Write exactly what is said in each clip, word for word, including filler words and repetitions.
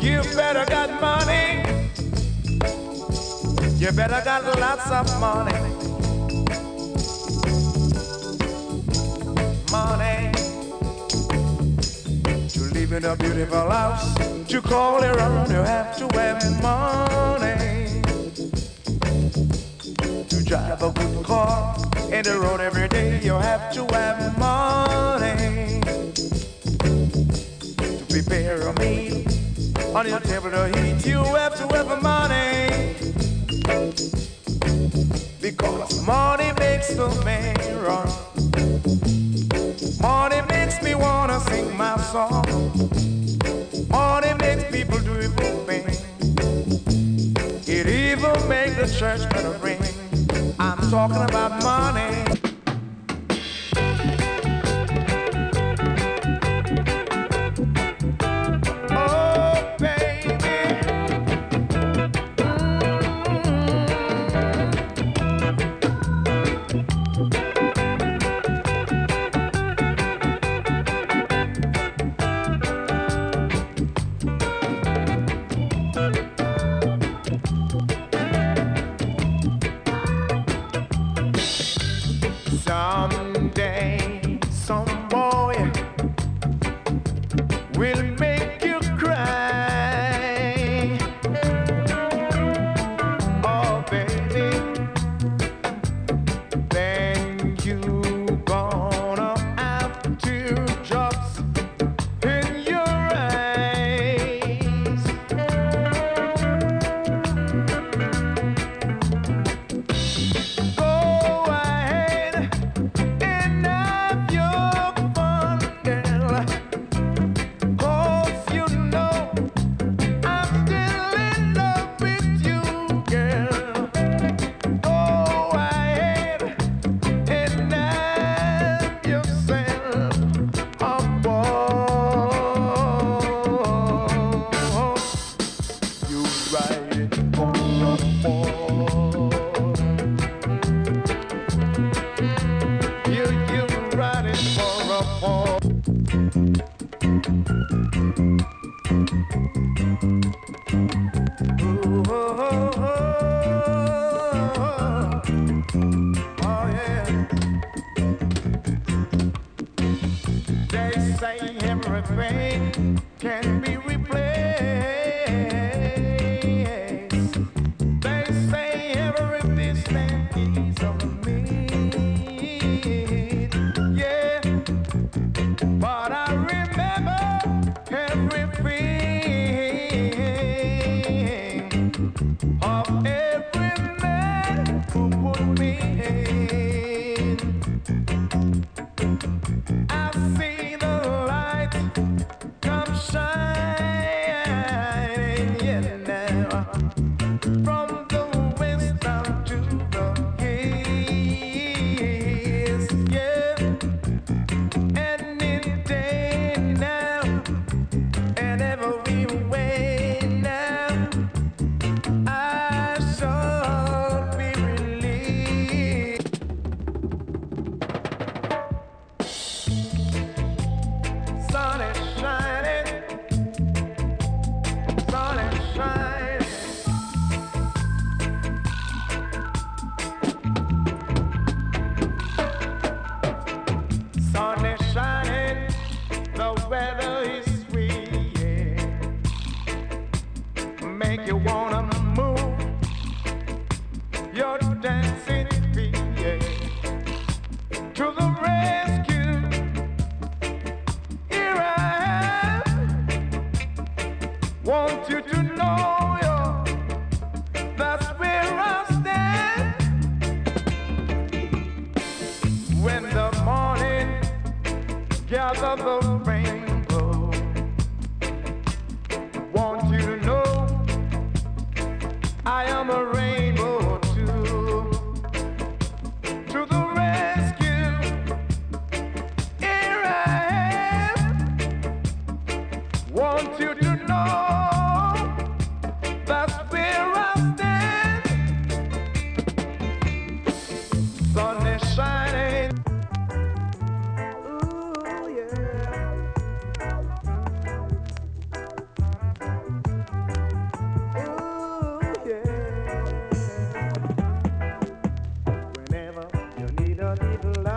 You better got money. You better got lots of money. Money. To live in a beautiful house, to call your own, you have to have money. To drive a good car in the road every day, you have to have money. To prepare a meal on your table to eat, you have to have money. Because money makes the man run. Money makes me wanna sing my song. Money makes people do evil things. It even makes the church better ring. I'm talking about money.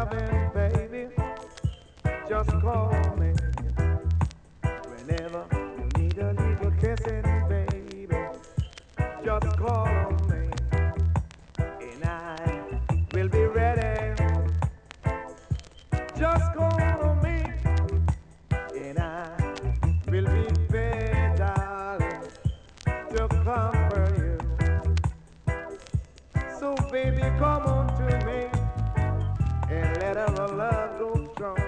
loving, baby, just call on me. Whenever you need a little kissing, baby, just call on me. And I will be ready. Just call on me. And I will be there, darling, to comfort you. So baby, come on to me and let our love go strong.